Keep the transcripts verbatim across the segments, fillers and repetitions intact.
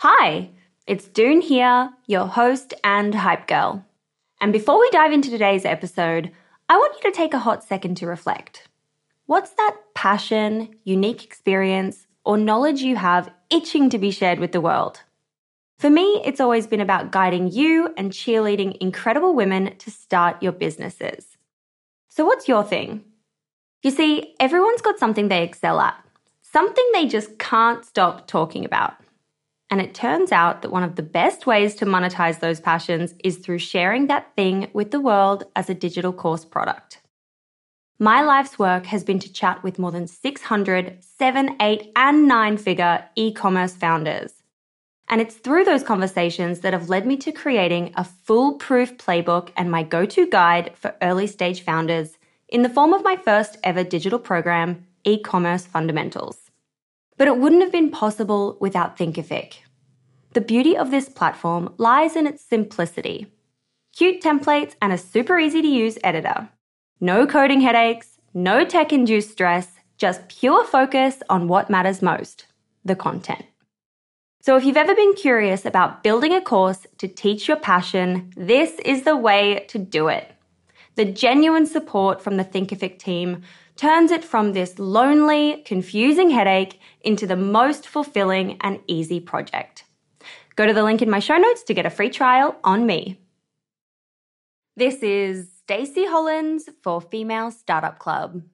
Hi, it's Doone here, your host and hype girl. And before we dive into today's episode, I want you to take a hot second to reflect. What's that passion, unique experience, or knowledge you have itching to be shared with the world? For me, it's always been about guiding you and cheerleading incredible women to start your businesses. So what's your thing? You see, everyone's got something they excel at, something they just can't stop talking about. And it turns out that one of the best ways to monetize those passions is through sharing that thing with the world as a digital course product. My life's work has been to chat with more than six hundred seven, eight, and nine-figure e-commerce founders. And it's through those conversations that have led me to creating a foolproof playbook and my go-to guide for early-stage founders in the form of my first ever digital program, E-commerce Fundamentals. But it wouldn't have been possible without Thinkific. The beauty of this platform lies in its simplicity. Cute templates and a super easy to use editor. No coding headaches, no tech-induced stress, just pure focus on what matters most, the content. So if you've ever been curious about building a course to teach your passion, this is the way to do it. The genuine support from the Thinkific team turns it from this lonely, confusing headache into the most fulfilling and easy project. Go to the link in my show notes to get a free trial on me. This is Stacey Hollins for Female Startup Club.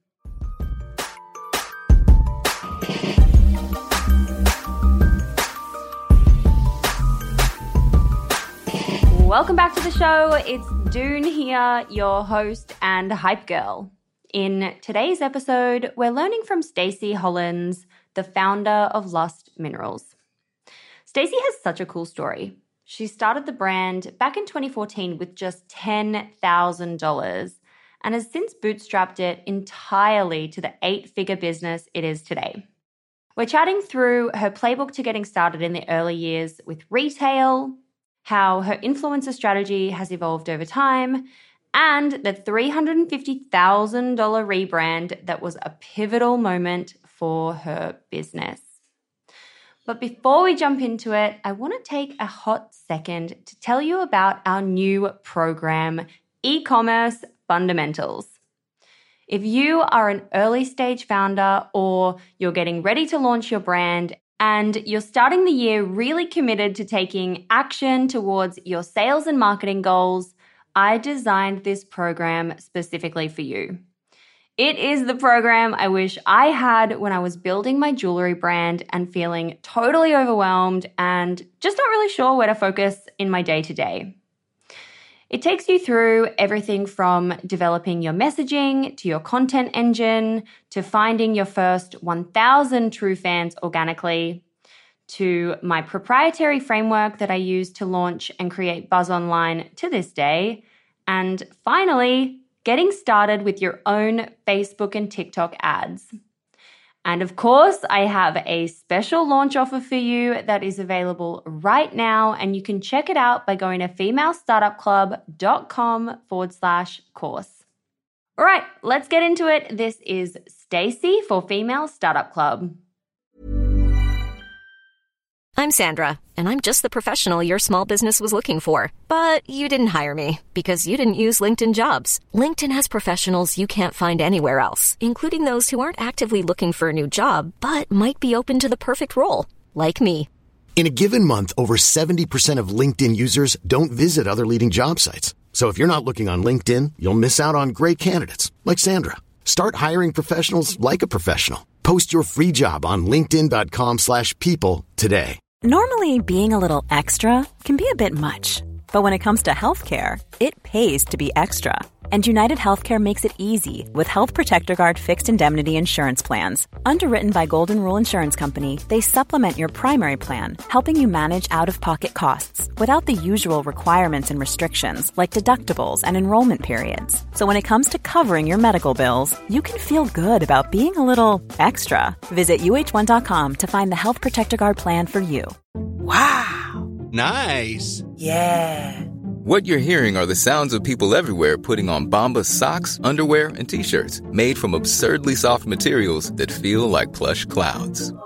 Welcome back to the show. It's Doone here, your host and hype girl. In today's episode, we're learning from Stacey Hollins, the founder of Lust Minerals. Stacey has such a cool story. She started the brand back in twenty fourteen with just ten thousand dollars and has since bootstrapped it entirely to the eight-figure business it is today. We're chatting through her playbook to getting started in the early years with retail, how her influencer strategy has evolved over time, and the three hundred fifty thousand dollars rebrand that was a pivotal moment for her business. But before we jump into it, I want to take a hot second to tell you about our new program, E-commerce Fundamentals. If you are an early stage founder or you're getting ready to launch your brand and you're starting the year really committed to taking action towards your sales and marketing goals, I designed this program specifically for you. It is the program I wish I had when I was building my jewelry brand and feeling totally overwhelmed and just not really sure where to focus in my day-to-day. It takes you through everything from developing your messaging to your content engine to finding your first one thousand true fans organically to my proprietary framework that I use to launch and create buzz online to this day, and finally, getting started with your own Facebook and TikTok ads. And of course, I have a special launch offer for you that is available right now, and you can check it out by going to femalestartupclub.com forward slash course. All right, let's get into it. This is Stacey for Female Startup Club. I'm Sandra, and I'm just the professional your small business was looking for. But you didn't hire me because you didn't use LinkedIn Jobs. LinkedIn has professionals you can't find anywhere else, including those who aren't actively looking for a new job, but might be open to the perfect role, like me. In a given month, over seventy percent of LinkedIn users don't visit other leading job sites. So if you're not looking on LinkedIn, you'll miss out on great candidates like Sandra. Start hiring professionals like a professional. Post your free job on linkedin.com slash people today. Normally, being a little extra can be a bit much, but when it comes to healthcare, it pays to be extra. And United Healthcare makes it easy with Health Protector Guard fixed indemnity insurance plans. Underwritten by Golden Rule Insurance Company, they supplement your primary plan, helping you manage out-of-pocket costs without the usual requirements and restrictions like deductibles and enrollment periods. So when it comes to covering your medical bills, you can feel good about being a little extra. Visit U H one dot com to find the Health Protector Guard plan for you. Wow. Nice. Yeah. What you're hearing are the sounds of people everywhere putting on Bombas socks, underwear, and T-shirts made from absurdly soft materials that feel like plush clouds.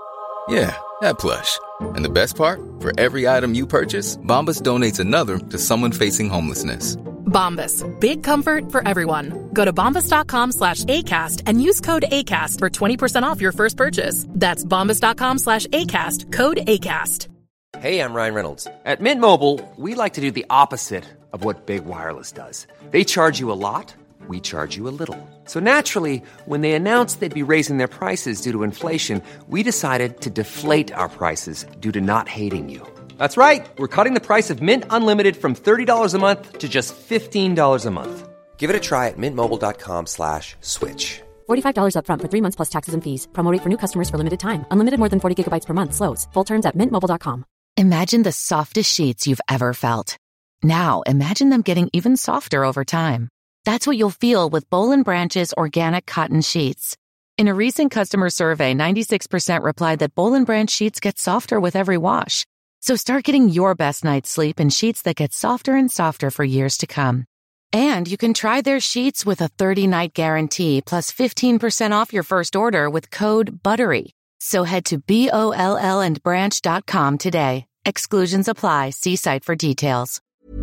Yeah, that plush. And the best part? For every item you purchase, Bombas donates another to someone facing homelessness. Bombas. Big comfort for everyone. Go to bombas.com slash ACAST and use code ACAST for twenty percent off your first purchase. That's bombas.com slash ACAST. Code ACAST. Hey, I'm Ryan Reynolds. At Mint Mobile, we like to do the opposite of what Big Wireless does. They charge you a lot. We charge you a little. So naturally, when they announced they'd be raising their prices due to inflation, we decided to deflate our prices due to not hating you. That's right. We're cutting the price of Mint Unlimited from thirty dollars a month to just fifteen dollars a month. Give it a try at mintmobile.com slash switch. forty-five dollars up front for three months plus taxes and fees. Promo rate for new customers for limited time. Unlimited more than forty gigabytes per month slows. Full terms at mint mobile dot com. Imagine the softest sheets you've ever felt. Now imagine them getting even softer over time. That's what you'll feel with Boll and Branch's organic cotton sheets. In a recent customer survey, ninety-six percent replied that Boll and Branch sheets get softer with every wash. So start getting your best night's sleep in sheets that get softer and softer for years to come. And you can try their sheets with a thirty-night guarantee plus fifteen percent off your first order with code BUTTERY. So head to B O L L and branch dot com today. Exclusions apply. See site for details.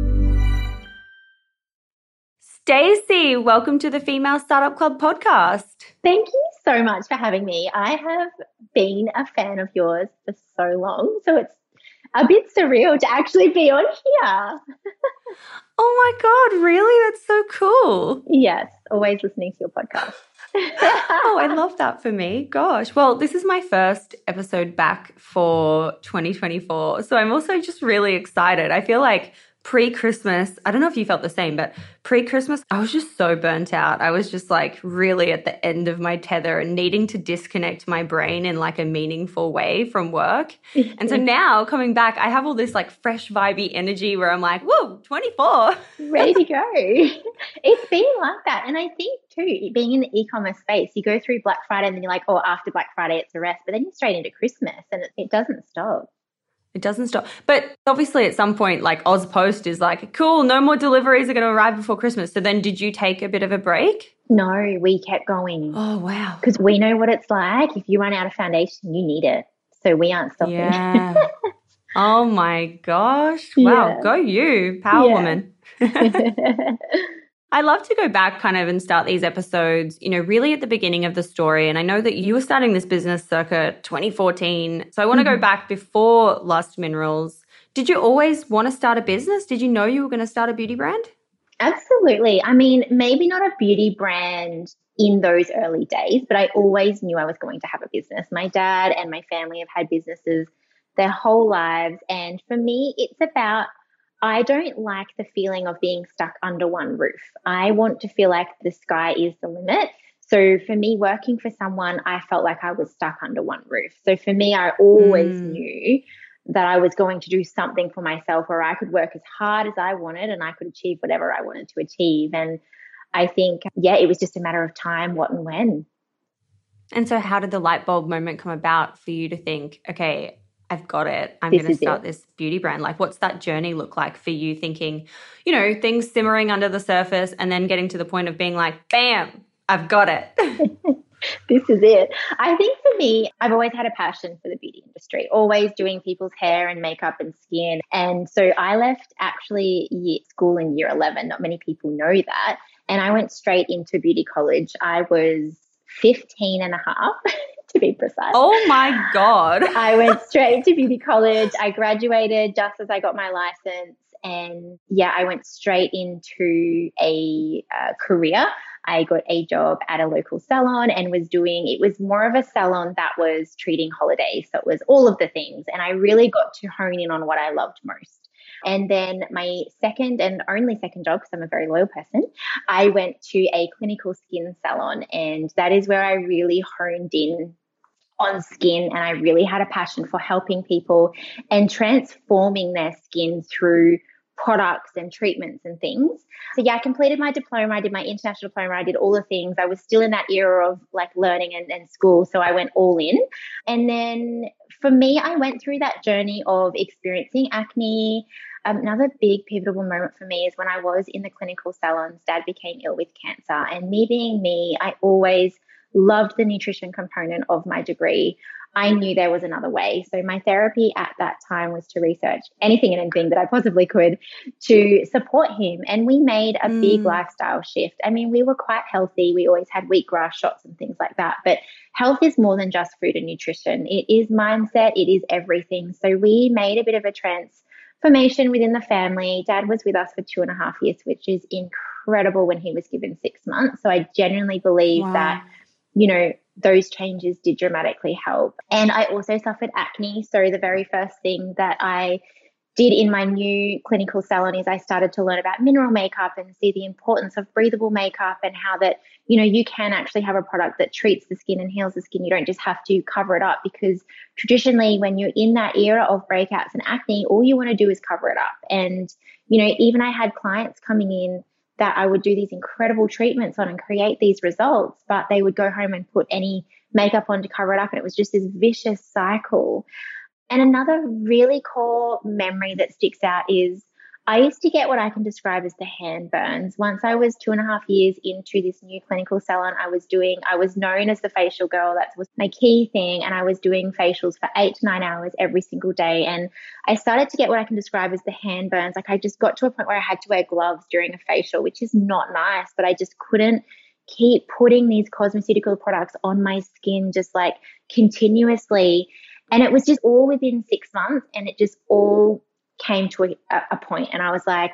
Stacey, welcome to the Female Startup Club podcast. Thank you so much for having me. I have been a fan of yours for so long, so it's a bit surreal to actually be on here. Oh my God, really? That's so cool. Yes, always listening to your podcast. Oh, I love that for me. Gosh. Well, this is my first episode back for twenty twenty-four. So I'm also just really excited. I feel like pre-Christmas, I don't know if you felt the same, but pre-Christmas, I was just so burnt out. I was just like really at the end of my tether and needing to disconnect my brain in like a meaningful way from work. And so now coming back, I have all this like fresh vibey energy where I'm like, whoa, twenty-four. Ready to go. It's been like that. And I think too, being in the e-commerce space, you go through Black Friday and then you're like, oh, after Black Friday, it's a rest. But then you're straight into Christmas and it, it doesn't stop. It doesn't stop. But obviously at some point, like Ozpost is like, cool, no more deliveries are going to arrive before Christmas. So then did you take a bit of a break? No, we kept going. Oh, wow. Because we know what it's like. If you run out of foundation, you need it. So we aren't stopping. Yeah. Oh, my gosh. Wow. Yeah. Go you, power yeah. woman. I love to go back kind of and start these episodes, you know, really at the beginning of the story. And I know that you were starting this business circa twenty fourteen. So I want to mm-hmm. go back before Lust Minerals. Did you always want to start a business? Did you know you were going to start a beauty brand? Absolutely. I mean, maybe not a beauty brand in those early days, but I always knew I was going to have a business. My dad and my family have had businesses their whole lives. And for me, it's about I don't like the feeling of being stuck under one roof. I want to feel like the sky is the limit. So for me, working for someone, I felt like I was stuck under one roof. So for me, I always mm. knew that I was going to do something for myself where I could work as hard as I wanted and I could achieve whatever I wanted to achieve. And I think, yeah, it was just a matter of time, what and when. And so how did the light bulb moment come about for you to think, okay, I've got it. I'm going to start it. this beauty brand. Like, what's that journey look like for you thinking, you know, things simmering under the surface and then getting to the point of being like, bam, I've got it. This is it. I think for me, I've always had a passion for the beauty industry, always doing people's hair and makeup and skin. And so I left actually year, school in year eleven. Not many people know that. And I went straight into beauty college. I was fifteen and a half. To be precise. Oh my God. I went straight to beauty college. I graduated just as I got my license. And yeah, I went straight into a uh, career. I got a job at a local salon and was doing, it was more of a salon that was treating holidays. So it was all of the things. And I really got to hone in on what I loved most. And then my second and only second job, because I'm a very loyal person, I went to a clinical skin salon. And that is where I really honed in on skin, and I really had a passion for helping people and transforming their skin through products and treatments and things. So yeah, I completed my diploma. I did my international diploma. I did all the things. I was still in that era of like learning and, and school. So I went all in. And then for me, I went through that journey of experiencing acne. Um, another big pivotal moment for me is when I was in the clinical salons, Dad became ill with cancer. And me being me, I always loved the nutrition component of my degree. I knew there was another way. So my therapy at that time was to research anything and anything that I possibly could to support him. And we made a mm. big lifestyle shift. I mean, we were quite healthy. We always had wheatgrass shots and things like that. But health is more than just food and nutrition. It is mindset. It is everything. So we made a bit of a transformation within the family. Dad was with us for two and a half years, which is incredible when he was given six months. So I genuinely believe wow. that, you know, those changes did dramatically help. And I also suffered acne. So the very first thing that I did in my new clinical salon is I started to learn about mineral makeup and see the importance of breathable makeup and how that, you know, you can actually have a product that treats the skin and heals the skin. You don't just have to cover it up, because traditionally when you're in that era of breakouts and acne, all you want to do is cover it up. And, you know, even I had clients coming in that I would do these incredible treatments on and create these results, but they would go home and put any makeup on to cover it up. And it was just this vicious cycle. And another really core memory that sticks out is I used to get what I can describe as the hand burns. Once I was two and a half years into this new clinical salon I was doing, I was known as the facial girl. That was my key thing. And I was doing facials for eight to nine hours every single day. And I started to get what I can describe as the hand burns. Like I just got to a point where I had to wear gloves during a facial, which is not nice, but I just couldn't keep putting these cosmeceutical products on my skin just like continuously. And it was just all within six months and it just all came to a, a point. And I was like,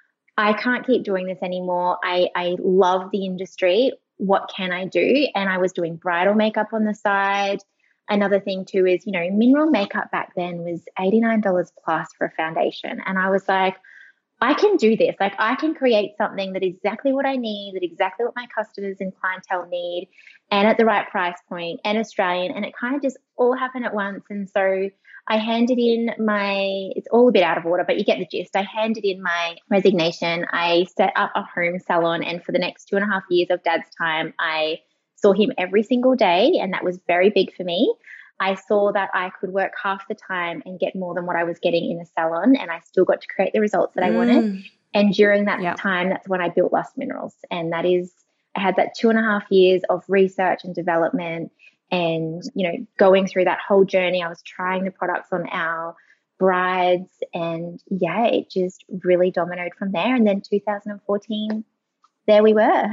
I can't keep doing this anymore. I, I love the industry. What can I do? And I was doing bridal makeup on the side. Another thing too is, you know, mineral makeup back then was eighty-nine dollars plus for a foundation. And I was like, I can do this. Like I can create something that is exactly what I need, that exactly what my customers and clientele need, and at the right price point and Australian. And it kind of just all happened at once. And so I handed in my, it's all a bit out of order, but you get the gist. I handed in my resignation. I set up a home salon. And for the next two and a half years of Dad's time, I saw him every single day. And that was very big for me. I saw that I could work half the time and get more than what I was getting in a salon. And I still got to create the results that I mm. wanted. And during that yep. time, that's when I built Lust Minerals. And that is, I had that two and a half years of research and development and, you know, going through that whole journey. I was trying the products on our brides and yeah, it just really dominoed from there. And then two thousand fourteen, there we were.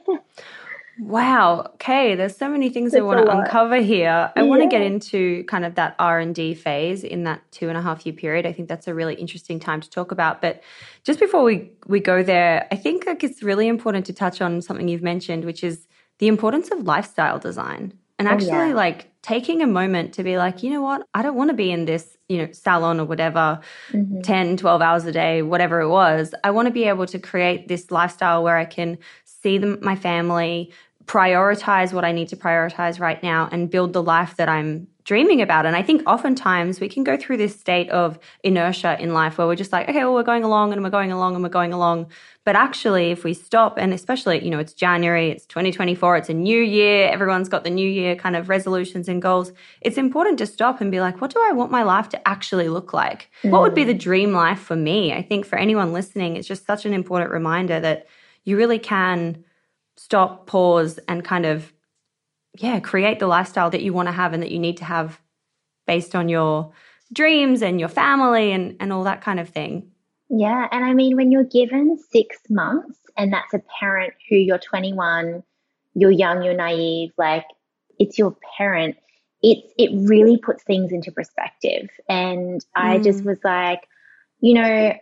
Wow. Okay. There's so many things I want to uncover here. I yeah. want to get into kind of that R and D phase in that two and a half year period. I think that's a really interesting time to talk about. But just before we, we go there, I think like it's really important to touch on something you've mentioned, which is the importance of lifestyle design. And actually oh, yeah. like taking a moment to be like, you know what, I don't want to be in this, you know, salon or whatever, mm-hmm. ten, twelve hours a day, whatever it was. I want to be able to create this lifestyle where I can see them, my family, prioritize what I need to prioritize right now and build the life that I'm dreaming about. And I think oftentimes we can go through this state of inertia in life where we're just like, okay, well, we're going along and we're going along and we're going along. But actually, if we stop, and especially, you know, it's January, it's twenty twenty-four, it's a new year, everyone's got the new year kind of resolutions and goals. It's important to stop and be like, what do I want my life to actually look like? Mm. What would be the dream life for me? I think for anyone listening, it's just such an important reminder that you really can stop, pause, and kind of, yeah, create the lifestyle that you want to have and that you need to have based on your dreams and your family and, and all that kind of thing. Yeah. And I mean, when you're given six months and that's a parent who you're twenty-one, you're young, you're naive, like it's your parent, it's, it really puts things into perspective. And mm. I just was like, you know,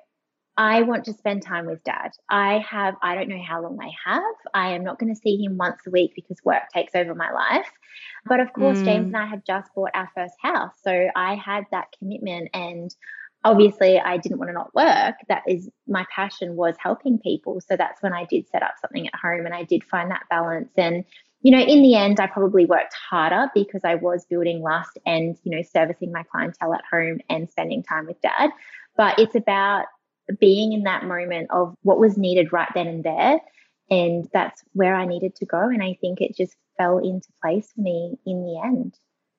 I want to spend time with Dad. I have, I don't know how long I have. I am not going to see him once a week because work takes over my life. But of course, mm. James and I had just bought our first house. So I had that commitment and obviously I didn't want to not work. That is, my passion was helping people. So that's when I did set up something at home and I did find that balance. And, you know, in the end, I probably worked harder because I was building Lust and, you know, servicing my clientele at home and spending time with Dad. But it's about being in that moment of what was needed right then and there. And that's where I needed to go. And I think it just fell into place for me in the end.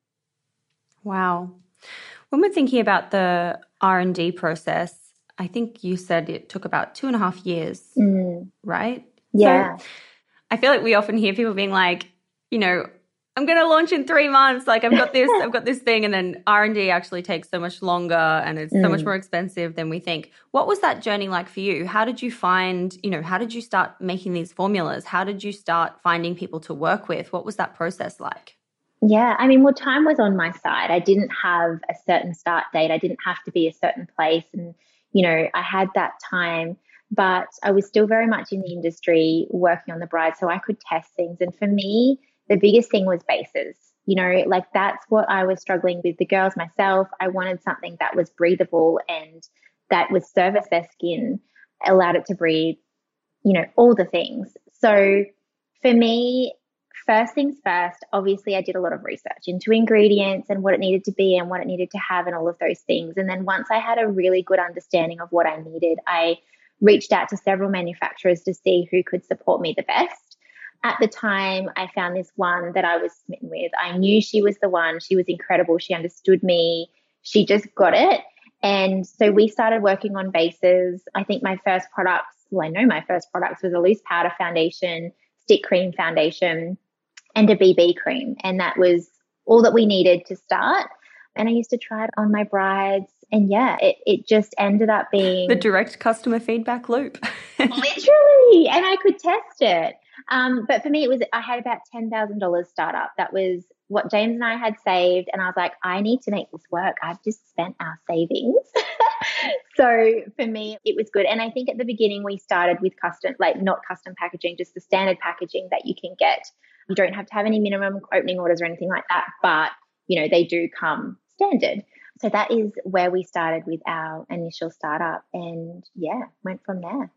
Wow. When we're thinking about the R and D process, I think you said it took about two and a half years, mm. right? Yeah. So I feel like we often hear people being like, you know, I'm going to launch in three months. Like I've got this, I've got this thing. And then R and D actually takes so much longer and it's mm. so much more expensive than we think. What was that journey like for you? How did you find, you know, how did you start making these formulas? How did you start finding people to work with? What was that process like? Yeah, I mean, well, time was on my side. I didn't have a certain start date. I didn't have to be a certain place. And, you know, I had that time, but I was still very much in the industry working on the bride, so I could test things. And for me, the biggest thing was bases. You know, like that's what I was struggling with the girls myself. I wanted something that was breathable and that would service their skin, allowed it to breathe, you know, all the things. So for me, first things first, obviously I did a lot of research into ingredients and what it needed to be and what it needed to have and all of those things. And then once I had a really good understanding of what I needed, I reached out to several manufacturers to see who could support me the best. At the time, I found this one that I was smitten with. I knew she was the one. She was incredible. She understood me. She just got it. And so we started working on bases. I think my first products, well, I know my first products was a loose powder foundation, stick cream foundation, and a B B cream. And that was all that we needed to start. And I used to try it on my brides. And yeah, it, it just ended up being the direct customer feedback loop. Literally. And I could test it. Um, but for me, it was, I had about ten thousand dollars startup. That was what James and I had saved. And I was like, I need to make this work. I've just spent our savings. So for me, it was good. And I think at the beginning, we started with custom, like not custom packaging, just the standard packaging that you can get. You don't have to have any minimum opening orders or anything like that, but, you know, they do come standard. So that is where we started with our initial startup and, yeah, went from there.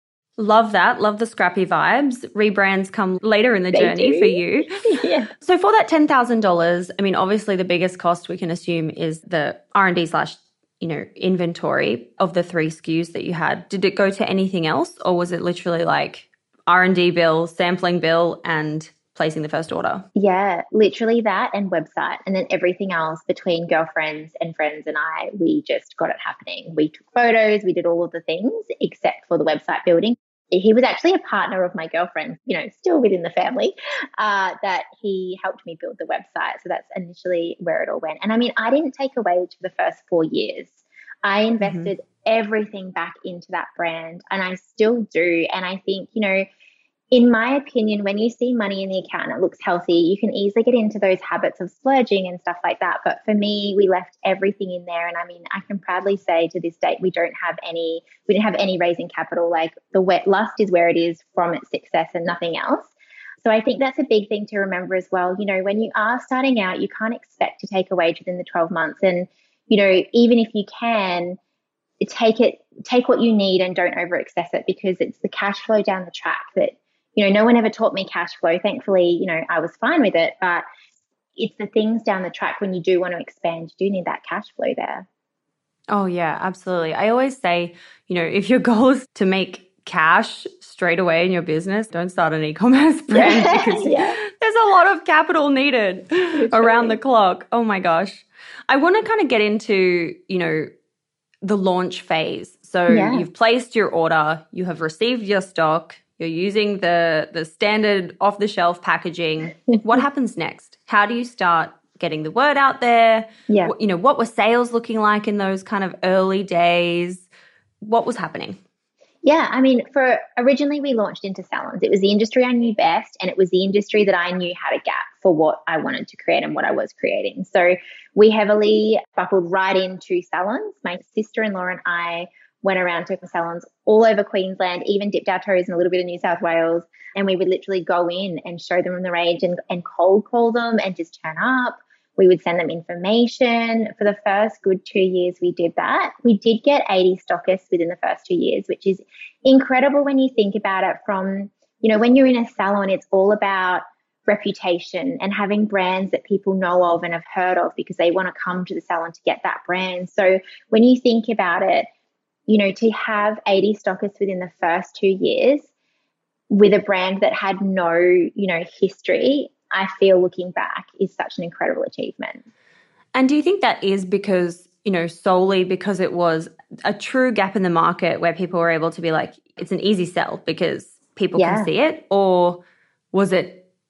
Love that. Love the scrappy vibes. Rebrands come later in the They journey do. for you. Yeah. So for that ten thousand dollars, I mean, obviously the biggest cost we can assume is the R and D slash, you know, inventory of the three S K Us that you had. Did it go to anything else or was it literally like R and D bill, sampling bill and placing the first order? Yeah, literally that and website. And then everything else between girlfriends and friends and I, we just got it happening. We took photos, we did all of the things except for the website building. He was actually a partner of my girlfriend, you know, still within the family, uh, that he helped me build the website. So that's initially where it all went. And I mean, I didn't take a wage for the first four years. I invested mm-hmm. everything back into that brand and I still do. And I think, you know, in my opinion, when you see money in the account and it looks healthy, you can easily get into those habits of splurging and stuff like that. But for me, we left everything in there. And I mean, I can proudly say to this date, we don't have any, we didn't have any raising capital. Like the wet lust is where it is from its success and nothing else. So I think that's a big thing to remember as well. You know, when you are starting out, you can't expect to take a wage within the twelve months. And, you know, even if you can, take it, take what you need and don't over excess it because it's the cash flow down the track that, you know, no one ever taught me cash flow. Thankfully, you know, I was fine with it, but it's the things down the track when you do want to expand, you do need that cash flow there. Oh, yeah, absolutely. I always say, you know, if your goal is to make cash straight away in your business, don't start an e-commerce brand because yeah. there's a lot of capital needed Literally. Around the clock. Oh, my gosh. I want to kind of get into, you know, the launch phase. So yeah. you've placed your order, you have received your stock, you're using the the standard off-the-shelf packaging. What happens next? How do you start getting the word out there? Yeah. You know, what were sales looking like in those kind of early days? What was happening? Yeah, I mean, for originally we launched into salons. It was the industry I knew best, and it was the industry that I knew had a gap for what I wanted to create and what I was creating. So we heavily buckled right into salons. My sister-in-law and I went around to salons all over Queensland, even dipped our toes in a little bit of New South Wales. And we would literally go in and show them the range and, and cold call them and just turn up. We would send them information. For the first good two years, we did that. We did get eighty stockists within the first two years, which is incredible when you think about it from, you know, when you're in a salon, it's all about reputation and having brands that people know of and have heard of because they want to come to the salon to get that brand. So when you think about it, you know, to have eighty stockists within the first two years with a brand that had no, you know, history, I feel looking back is such an incredible achievement. And do you think that is because, you know, solely because it was a true gap in the market where people were able to be like, it's an easy sell because people yeah. can see it? Or was it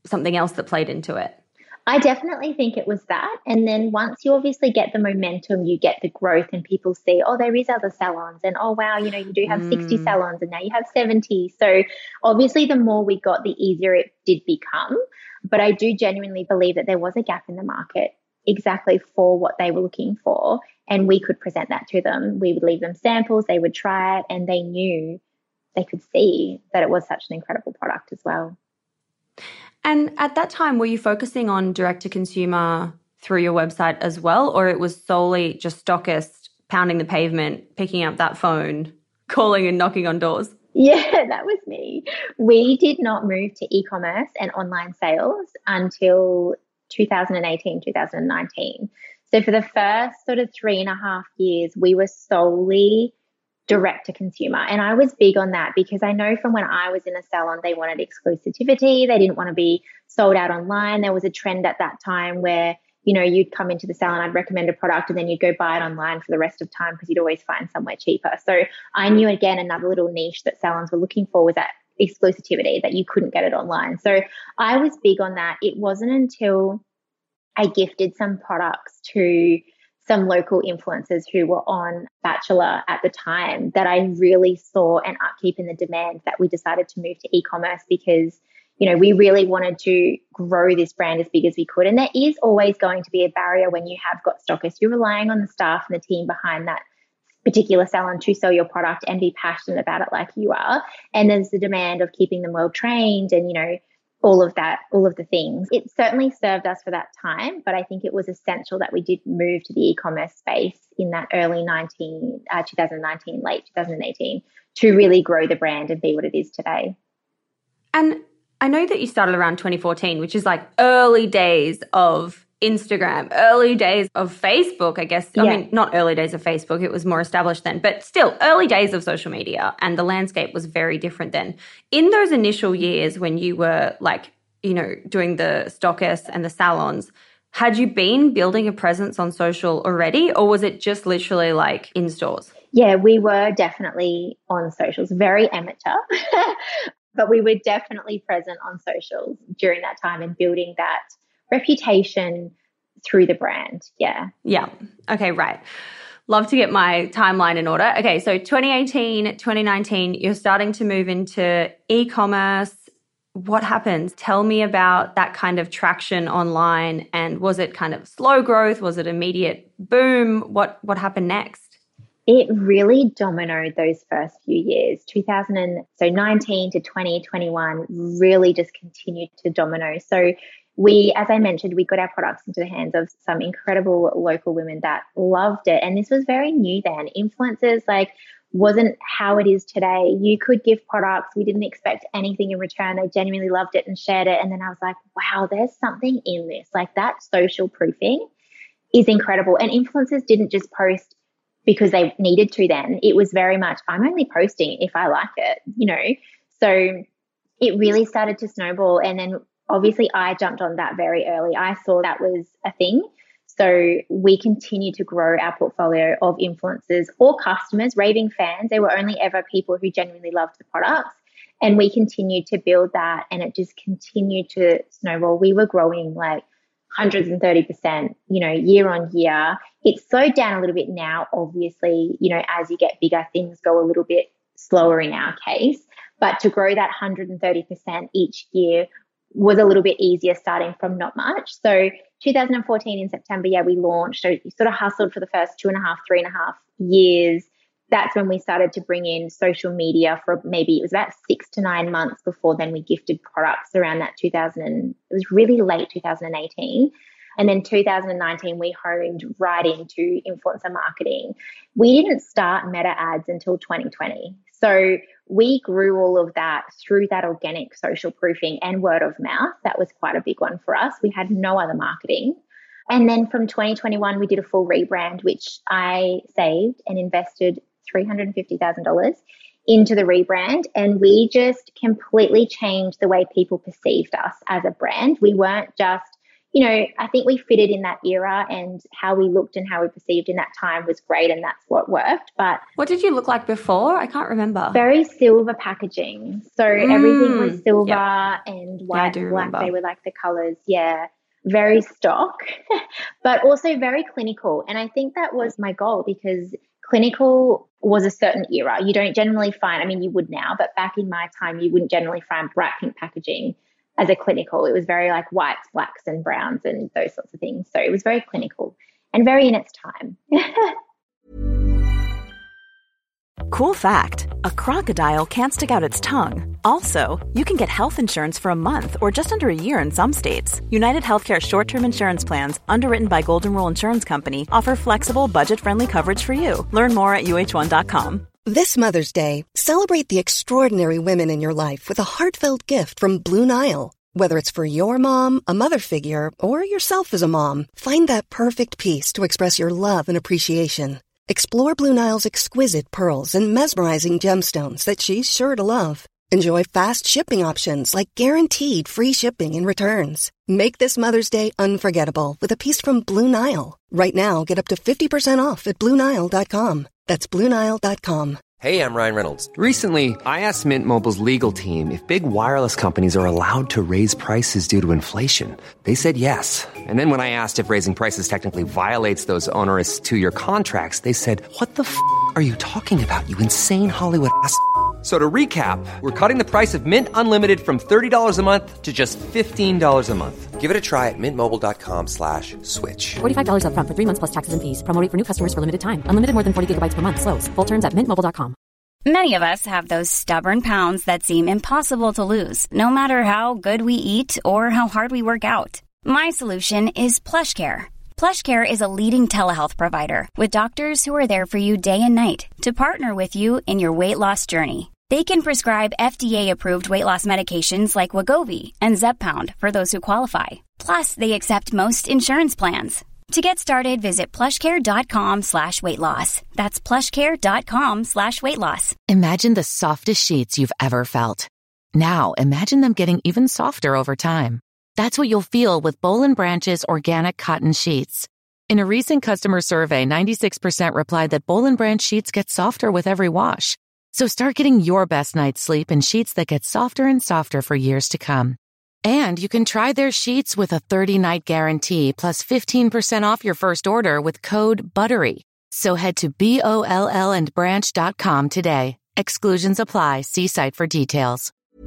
something else that played into it? I definitely think it was that. And then once you obviously get the momentum, you get the growth and people see, oh, there is other salons and, oh, wow, you know, you do have mm. sixty salons and now you have seventy. So obviously the more we got, the easier it did become. But I do genuinely believe that there was a gap in the market exactly for what they were looking for. And we could present that to them. We would leave them samples, they would try it, and they knew, they could see that it was such an incredible product as well. And at that time, were you focusing on direct-to-consumer through your website as well, or it was solely just stockist pounding the pavement, picking up that phone, calling and knocking on doors? Yeah, that was me. We did not move to e-commerce and online sales until two thousand eighteen, two thousand nineteen. So for the first sort of three and a half years, we were solely direct to consumer. And I was big on that because I know from when I was in a salon, they wanted exclusivity. They didn't want to be sold out online. There was a trend at that time where, you know, you'd come into the salon, I'd recommend a product and then you'd go buy it online for the rest of time because you'd always find somewhere cheaper. So I knew, again, another little niche that salons were looking for was that exclusivity, that you couldn't get it online. So I was big on that. It wasn't until I gifted some products to some local influencers who were on Bachelor at the time that I really saw an upkeep in the demand that we decided to move to e-commerce because, you know, we really wanted to grow this brand as big as we could. And there is always going to be a barrier when you have got stockists. You're relying on the staff and the team behind that particular salon to sell your product and be passionate about it like you are. And there's the demand of keeping them well trained and, you know, all of that, all of the things. It certainly served us for that time, but I think it was essential that we did move to the e-commerce space in that early nineteen, uh, twenty nineteen, late twenty eighteen to really grow the brand and be what it is today. And I know that you started around twenty fourteen, which is like early days of Instagram, early days of Facebook, I guess. I yeah. mean, not early days of Facebook, it was more established then, but still early days of social media, and the landscape was very different then. In those initial years when you were like, you know, doing the stockists and the salons, had you been building a presence on social already, or was it just literally like in stores? Yeah, we were definitely on socials, very amateur, but we were definitely present on socials during that time and building that reputation through the brand. Yeah. Yeah. Okay, right. Love to get my timeline in order. Okay, so twenty eighteen, twenty nineteen, you're starting to move into e-commerce. What happened? Tell me about that kind of traction online, and was it kind of slow growth? Was it immediate boom? What what happened next? It really dominoed those first few years. two thousand, so nineteen to twenty twenty-one really just continued to domino. So we, as I mentioned, we got our products into the hands of some incredible local women that loved it. And this was very new then. Influencers, like, wasn't how it is today. You could give products. We didn't expect anything in return. They genuinely loved it and shared it. And then I was like, wow, there's something in this. Like, that social proofing is incredible. And influencers didn't just post because they needed to then. It was very much, I'm only posting if I like it, you know. So it really started to snowball. And then obviously I jumped on that very early. I saw that was a thing. So we continued to grow our portfolio of influencers or customers, raving fans. They were only ever people who genuinely loved the products. And we continued to build that, and it just continued to snowball. We were growing like one hundred thirty percent, you know, year on year. It's slowed down a little bit now, obviously, you know, as you get bigger, things go a little bit slower in our case. But to grow that one hundred thirty percent each year was a little bit easier starting from not much. So two thousand fourteen in September, yeah, we launched. So we sort of hustled for the first two and a half, three and a half years. That's when we started to bring in social media for maybe, it was about six to nine months before then we gifted products around that two thousand, it was really late two thousand eighteen. And then two thousand nineteen, we honed right into influencer marketing. We didn't start Meta ads until twenty twenty. So we grew all of that through that organic social proofing and word of mouth. That was quite a big one for us. We had no other marketing. And then from twenty twenty-one, we did a full rebrand, which I saved and invested three hundred fifty thousand dollars into the rebrand. And we just completely changed the way people perceived us as a brand. We weren't just, you know, I think we fitted in that era, and how we looked and how we perceived in that time was great, and that's what worked. But what did you look like before? I can't remember. Very silver packaging. So mm, everything was silver yep. and white yeah, and black. Remember. They were like the colors. Yeah. Very stock, but also very clinical. And I think that was my goal, because clinical was a certain era. You don't generally find, I mean, you would now, but back in my time, you wouldn't generally find bright pink packaging as a clinical. It was very like whites, blacks, and browns and those sorts of things. So it was very clinical and very in its time. Cool fact, a crocodile can't stick out its tongue. Also, you can get health insurance for a month or just under a year in some states. United Healthcare short-term insurance plans, underwritten by Golden Rule Insurance Company, offer flexible, budget-friendly coverage for you. Learn more at U H one dot com. This Mother's Day, celebrate the extraordinary women in your life with a heartfelt gift from Blue Nile. Whether it's for your mom, a mother figure, or yourself as a mom, find that perfect piece to express your love and appreciation. Explore Blue Nile's exquisite pearls and mesmerizing gemstones that she's sure to love. Enjoy fast shipping options like guaranteed free shipping and returns. Make this Mother's Day unforgettable with a piece from Blue Nile. Right now, get up to fifty percent off at Blue Nile dot com. That's Blue Nile dot com. Hey, I'm Ryan Reynolds. Recently, I asked Mint Mobile's legal team if big wireless companies are allowed to raise prices due to inflation. They said yes. And then when I asked if raising prices technically violates those onerous two-year contracts, they said, what the f*** are you talking about, you insane Hollywood ass f- So to recap, we're cutting the price of Mint Unlimited from thirty dollars a month to just fifteen dollars a month. Give it a try at mintmobile.com slash switch. forty-five dollars up front for three months plus taxes and fees. Promo rate for new customers for limited time. Unlimited more than forty gigabytes per month. Slows full terms at mint mobile dot com. Many of us have those stubborn pounds that seem impossible to lose, no matter how good we eat or how hard we work out. My solution is PlushCare. PlushCare is a leading telehealth provider with doctors who are there for you day and night to partner with you in your weight loss journey. They can prescribe F D A-approved weight loss medications like Wegovy and Zepbound for those who qualify. Plus, they accept most insurance plans. To get started, visit plushcare.com slash weight loss. That's plushcare.com slash weight loss. Imagine the softest sheets you've ever felt. Now, imagine them getting even softer over time. That's what you'll feel with Boll and Branch's organic cotton sheets. In a recent customer survey, ninety-six percent replied that Boll and Branch sheets get softer with every wash. So start getting your best night's sleep in sheets that get softer and softer for years to come. And you can try their sheets with a thirty-night guarantee plus fifteen percent off your first order with code BUTTERY. So head to B O L L and branch dot com today. Exclusions apply. See site for details.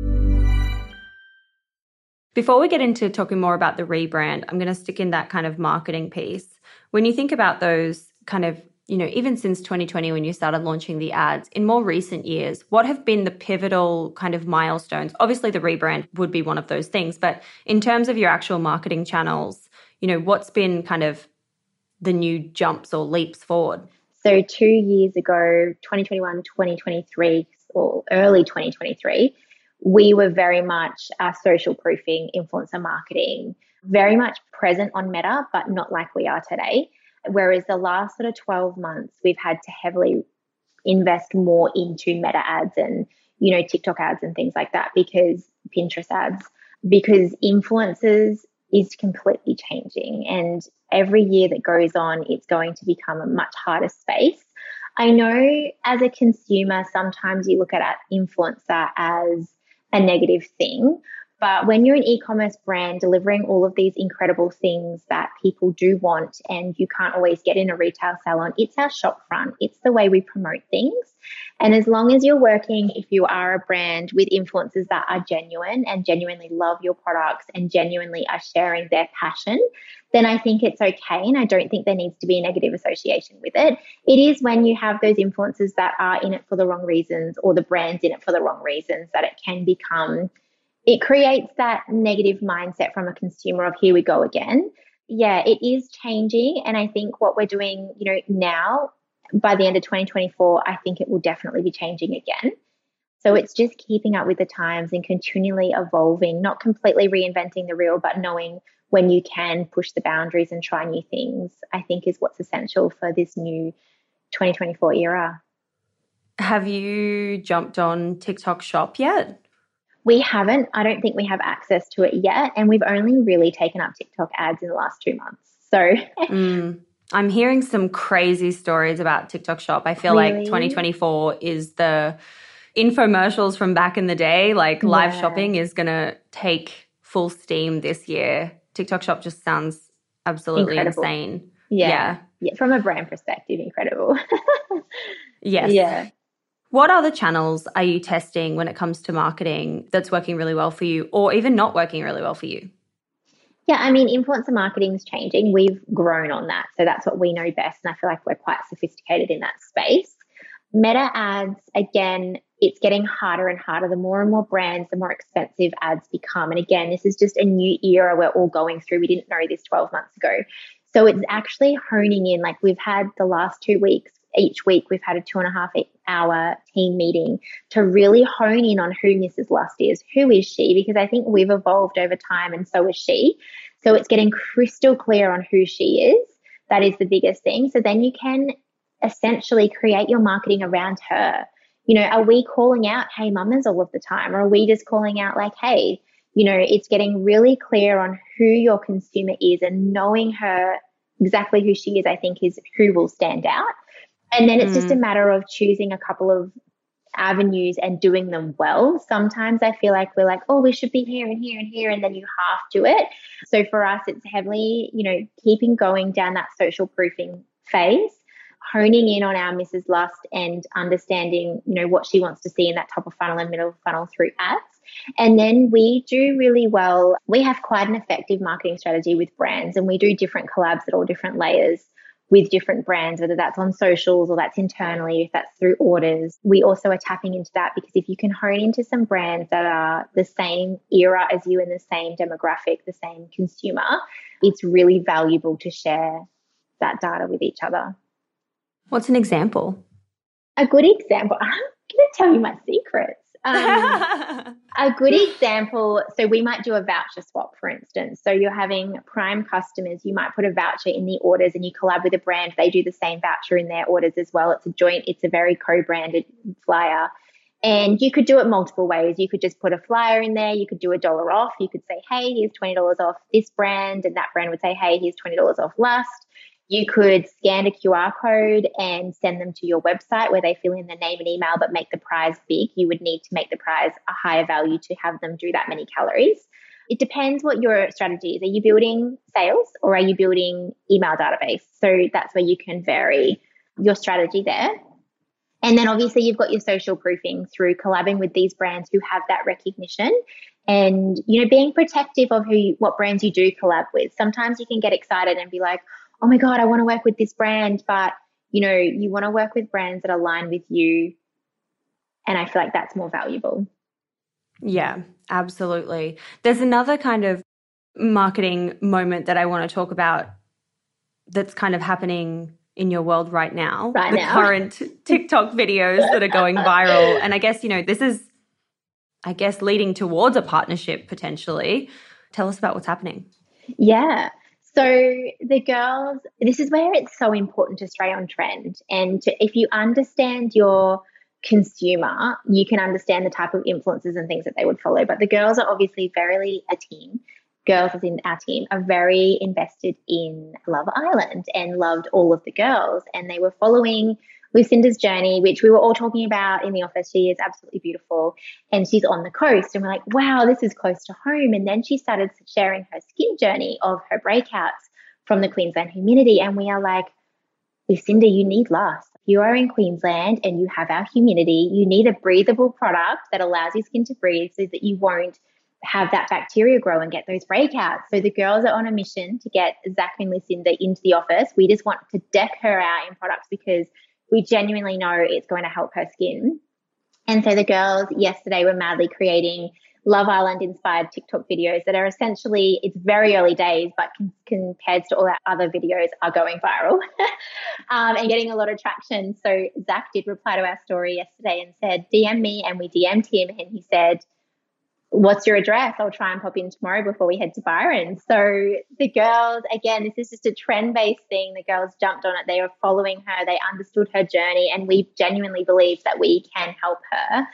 Before we get into talking more about the rebrand, I'm going to stick in that kind of marketing piece. When you think about those kind of, you know, even since twenty twenty when you started launching the ads, in more recent years, what have been the pivotal kind of milestones? Obviously, the rebrand would be one of those things, but in terms of your actual marketing channels, you know, what's been kind of the new jumps or leaps forward? So two years ago, twenty twenty-one, twenty twenty-three, or early twenty twenty-three, we were very much uh, social proofing, influencer marketing, very much present on Meta, but not like we are today. Whereas the last sort of twelve months, we've had to heavily invest more into Meta ads and, you know, TikTok ads and things like that, because Pinterest ads, because influencers is completely changing. And every year that goes on, it's going to become a much harder space. I know as a consumer, sometimes you look at an influencer as a negative thing. But when you're an e-commerce brand delivering all of these incredible things that people do want and you can't always get in a retail salon, it's our shop front. It's the way we promote things. And as long as you're working, if you are a brand with influencers that are genuine and genuinely love your products and genuinely are sharing their passion, then I think it's okay. And I don't think there needs to be a negative association with it. It is when you have those influencers that are in it for the wrong reasons, or the brand's in it for the wrong reasons, that it can become, it creates that negative mindset from a consumer of here we go again. Yeah, it is changing. And I think what we're doing, you know, now, by the end of twenty twenty-four, I think it will definitely be changing again. So it's just keeping up with the times and continually evolving, not completely reinventing the wheel, but knowing when you can push the boundaries and try new things, I think is what's essential for this new twenty twenty-four era. Have you jumped on TikTok Shop yet? We haven't. I don't think we have access to it yet. And we've only really taken up TikTok ads in the last two months. So mm. I'm hearing some crazy stories about TikTok Shop. I feel really? like twenty twenty-four is the infomercials from back in the day. Like live yeah. shopping is going to take full steam this year. TikTok Shop just sounds absolutely incredible. insane. Yeah. yeah. Yeah. From a brand perspective, incredible. yes. Yeah. What other channels are you testing when it comes to marketing that's working really well for you or even not working really well for you? Yeah, I mean, influencer marketing is changing. We've grown on that. So that's what we know best. And I feel like we're quite sophisticated in that space. Meta ads, again, it's getting harder and harder. The more and more brands, the more expensive ads become. And again, this is just a new era we're all going through. We didn't know this twelve months ago. So it's actually honing in. Like we've had the last two weeks, each week we've had a two and a half hour team meeting to really hone in on who Missus Lust is. Who is she? Because I think we've evolved over time and so is she. So it's getting crystal clear on who she is. That is the biggest thing. So then you can essentially create your marketing around her. You know, are we calling out, hey, mamas all of the time? Or are we just calling out like, hey, you know, it's getting really clear on who your consumer is and knowing her exactly who she is, I think is who will stand out. And then it's mm. just a matter of choosing a couple of avenues and doing them well. Sometimes I feel like we're like, oh, we should be here and here and here, and then you half do it. So for us, it's heavily, you know, keeping going down that social proofing phase, honing in on our Missus Lust and understanding, you know, what she wants to see in that top of funnel and middle of funnel through ads. And then we do really well. We have quite an effective marketing strategy with brands, and we do different collabs at all different layers with different brands, whether that's on socials or that's internally, if that's through orders. We also are tapping into that because if you can hone into some brands that are the same era as you and the same demographic, the same consumer, it's really valuable to share that data with each other. What's an example? A good example, I'm going to tell you my secrets. Um, a good example, so we might do a voucher swap, for instance. So you're having Prime customers, you might put a voucher in the orders and you collab with a brand. They do the same voucher in their orders as well. It's a joint, it's a very co-branded flyer. And you could do it multiple ways. You could just put a flyer in there. You could do a dollar off. You could say, hey, here's twenty dollars off this brand. And that brand would say, hey, here's twenty dollars off Lust. You could scan a Q R code and send them to your website where they fill in their name and email but make the prize big. You would need to make the prize a higher value to have them do that many calories. It depends what your strategy is. Are you building sales or are you building email database? So that's where you can vary your strategy there. And then obviously you've got your social proofing through collabing with these brands who have that recognition and, you know, being protective of who you, what brands you do collab with. Sometimes you can get excited and be like, oh my God, I want to work with this brand, but you know, you want to work with brands that align with you. And I feel like that's more valuable. Yeah, absolutely. There's another kind of marketing moment that I want to talk about that's kind of happening in your world right now. Right the now. current TikTok videos that are going viral. And I guess, you know, this is, I guess, leading towards a partnership potentially. Tell us about what's happening. Yeah. So the girls, this is where it's so important to stay on trend. And to, if you understand your consumer, you can understand the type of influences and things that they would follow. But the girls are obviously very a team. Girls, as in our team, are very invested in Love Island and loved all of the girls. And they were following Lucinda's journey, which we were all talking about in the office. She is absolutely beautiful and she's on the coast. And we're like, wow, this is close to home. And then she started sharing her skin journey of her breakouts from the Queensland humidity. And we are like, Lucinda, you need Lust. You are in Queensland and you have our humidity. You need a breathable product that allows your skin to breathe so that you won't have that bacteria grow and get those breakouts. So the girls are on a mission to get Zach and Lucinda into the office. We just want to deck her out in products because we genuinely know it's going to help her skin. And so the girls yesterday were madly creating Love Island inspired TikTok videos that are essentially, it's very early days, but con- compared to all our other videos are going viral um, and getting a lot of traction. So Zach did reply to our story yesterday and said, D M me, and we D M'd him and he said, what's your address? I'll try and pop in tomorrow before we head to Byron. So the girls, again, this is just a trend-based thing. The girls jumped on it. They were following her. They understood her journey, and we genuinely believe that we can help her.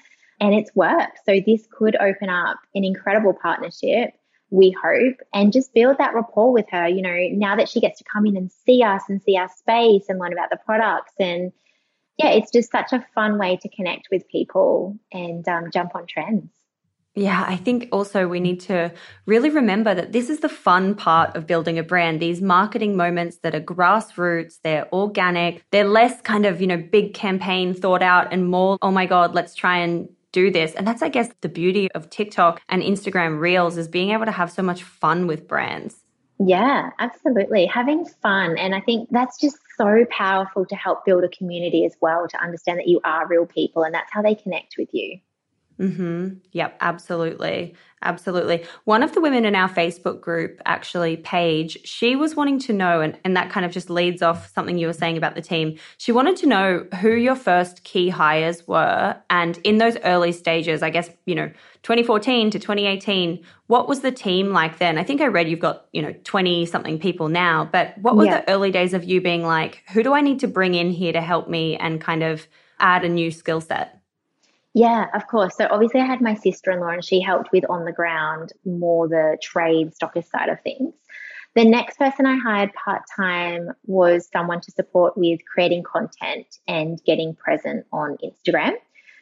and it's worked. So this could open up an incredible partnership, we hope, and just build that rapport with her, you know, now that she gets to come in and see us and see our space and learn about the products. And yeah, it's just such a fun way to connect with people and um, jump on trends. Yeah, I think also we need to really remember that this is the fun part of building a brand, these marketing moments that are grassroots, they're organic, they're less kind of, you know, big campaign thought out and more, oh my God, let's try and do this. And that's, I guess, the beauty of TikTok and Instagram Reels is being able to have so much fun with brands. Yeah, absolutely. Having fun. And I think that's just so powerful to help build a community as well, to understand that you are real people and that's how they connect with you. Mm-hmm. Yep, absolutely. Absolutely. One of the women in our Facebook group, actually, Paige, she was wanting to know, and, and that kind of just leads off something you were saying about the team. She wanted to know who your first key hires were. And in those early stages, I guess, you know, twenty fourteen to twenty eighteen, what was the team like then? I think I read you've got, you know, twenty something people now, but what were yeah. the early days of you being like, who do I need to bring in here to help me and kind of add a new skill set? Yeah, of course. So obviously I had my sister-in-law and she helped with on the ground, more the trade stockist side of things. The next person I hired part-time was someone to support with creating content and getting present on Instagram.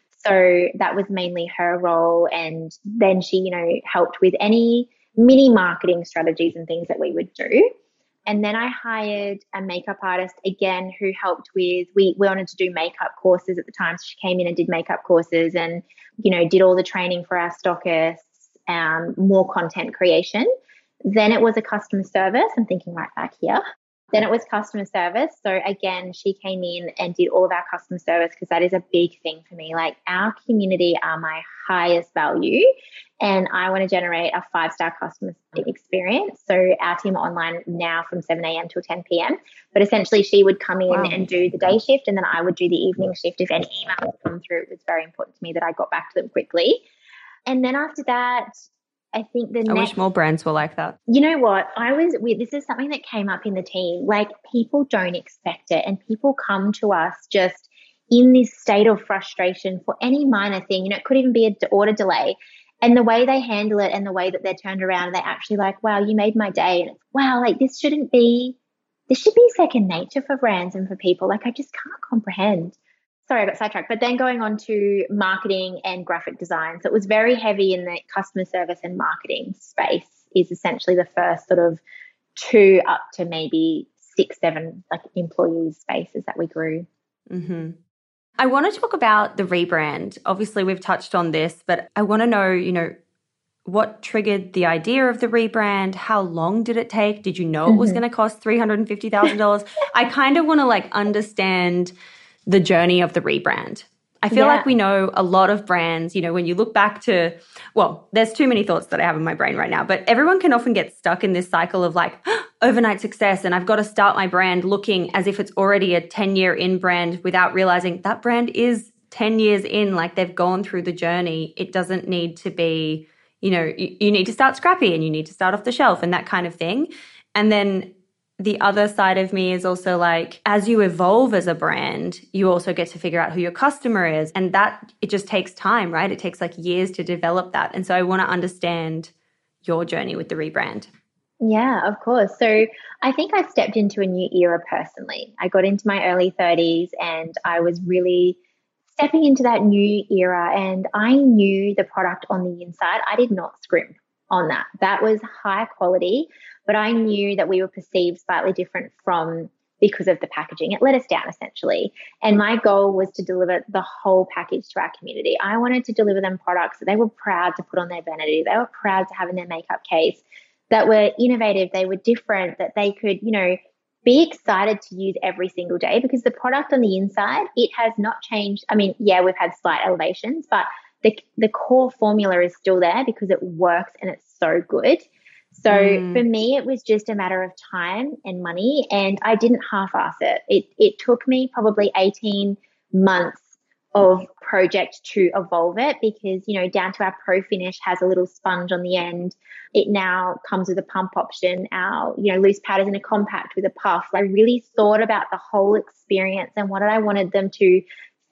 So that was mainly her role. And then she, you know, helped with any mini marketing strategies and things that we would do. And then I hired a makeup artist again who helped with, we, we wanted to do makeup courses at the time. So she came in and did makeup courses and, you know, did all the training for our stockists, um, more content creation. Then it was a customer service. I'm thinking right back here. Then it was customer service. So again, she came in and did all of our customer service because that is a big thing for me. Like our community are my highest value and I want to generate a five-star customer experience. So our team are online now from seven a.m. till ten p.m. But essentially she would come in wow. and do the day shift and then I would do the evening shift. If any emails come through, it was very important to me that I got back to them quickly. And then after that, I think the I next, wish more brands were like that. You know what? I was with, this is something that came up in the team. Like people don't expect it and people come to us just in this state of frustration for any minor thing. You know, it could even be an order delay. And the way they handle it and the way that they're turned around, and they're actually like, wow, you made my day. And it's, wow, like this shouldn't be, this should be second nature for brands and for people. Like I just can't comprehend. Sorry, I got sidetracked. But then going on to marketing and graphic design. So it was very heavy in the customer service and marketing space is essentially the first sort of two up to maybe six, seven like employees spaces that we grew. Mm-hmm. I want to talk about the rebrand. Obviously, we've touched on this, but I want to know, you know, what triggered the idea of the rebrand? How long did it take? Did you know mm-hmm. it was going to cost three hundred fifty thousand dollars? I kind of want to like understand the journey of the rebrand. I feel yeah. like we know a lot of brands, you know, when you look back to, well, there's too many thoughts that I have in my brain right now, but everyone can often get stuck in this cycle of like overnight success and I've got to start my brand looking as if it's already a ten-year in brand without realizing that brand is ten years in, like they've gone through the journey. It doesn't need to be, you know, you, you need to start scrappy and you need to start off the shelf and that kind of thing. And then the other side of me is also like, as you evolve as a brand, you also get to figure out who your customer is. And that, it just takes time, right? It takes like years to develop that. And so I want to understand your journey with the rebrand. Yeah, of course. So I think I stepped into a new era personally. I got into my early thirties and I was really stepping into that new era and I knew the product on the inside. I did not scrimp on that. That was high quality. But I knew that we were perceived slightly different from because of the packaging. It let us down essentially. And my goal was to deliver the whole package to our community. I wanted to deliver them products that they were proud to put on their vanity. They were proud to have in their makeup case, that were innovative, they were different, that they could, you know, be excited to use every single day because the product on the inside, it has not changed. I mean, yeah, we've had slight elevations, but the the core formula is still there because it works and it's so good. So mm. for me, it was just a matter of time and money, and I didn't half-ass it. It it took me probably eighteen months of project to evolve it because, you know, down to our Pro Finish has a little sponge on the end. It now comes with a pump option. Our, you know, loose powders in a compact with a puff. I really thought about the whole experience and what I wanted them to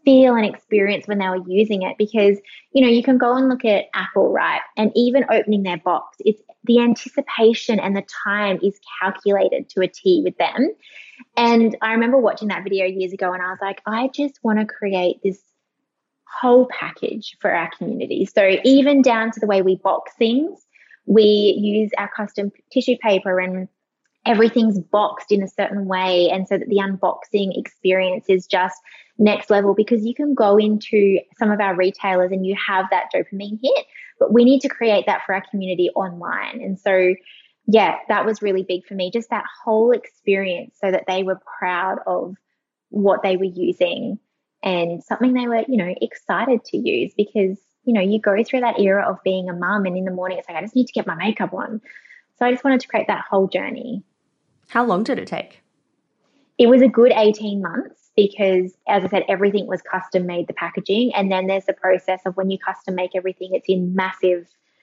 feel and experience when they were using it. Because, you know, you can go and look at Apple, right? And even opening their box, it's the anticipation and the time is calculated to a T with them. And I remember watching that video years ago and I was like, I just want to create this whole package for our community. So even down to the way we box things, we use our custom tissue paper and everything's boxed in a certain way, and so that the unboxing experience is just next level, because you can go into some of our retailers and you have that dopamine hit, but we need to create that for our community online. And so, yeah, that was really big for me, just that whole experience, so that they were proud of what they were using and something they were, you know, excited to use. Because, you know, you go through that era of being a mum and in the morning it's like, I just need to get my makeup on. So I just wanted to create that whole journey. How long did it take? It was a good eighteen months because, as I said, everything was custom made, the packaging. And then there's the process of when you custom make everything, it's in massive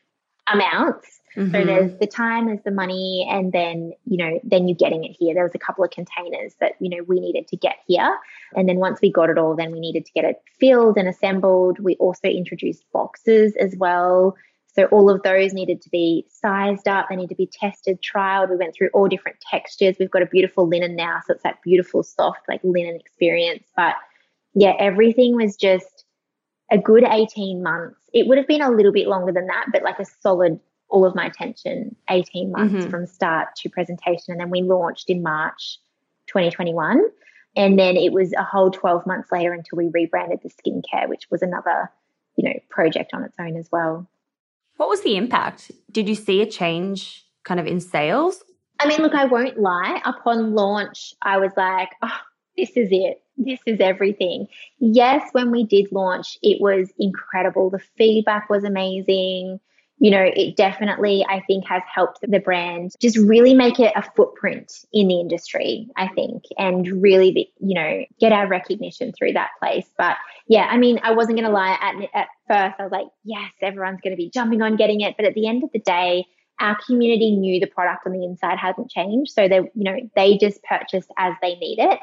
amounts. Mm-hmm. So there's the time, there's the money, and then, you know, then you're getting it here. There was a couple of containers that, you know, we needed to get here. And then once we got it all, then we needed to get it filled and assembled. We also introduced boxes as well. So all of those needed to be sized up. They need to be tested, trialed. We went through all different textures. We've got a beautiful linen now. So it's that beautiful, soft, like linen experience. But yeah, everything was just a good eighteen months. It would have been a little bit longer than that, but like a solid, all of my attention, eighteen months mm-hmm. from start to presentation. And then we launched in March twenty twenty-one. And then it was a whole twelve months later until we rebranded the skincare, which was another, you know, project on its own as well. What was the impact? Did you see a change kind of in sales? I mean, look, I won't lie. Upon launch, I was like, oh, this is it. This is everything. Yes, when we did launch, it was incredible. The feedback was amazing. You know, it definitely, I think, has helped the brand just really make it a footprint in the industry, I think, and really, be, you know, get our recognition through that place. But yeah, I mean, I wasn't going to lie. At, at first, I was like, yes, everyone's going to be jumping on getting it. But at the end of the day, our community knew the product on the inside hadn't changed. So they, you know, they just purchased as they need it.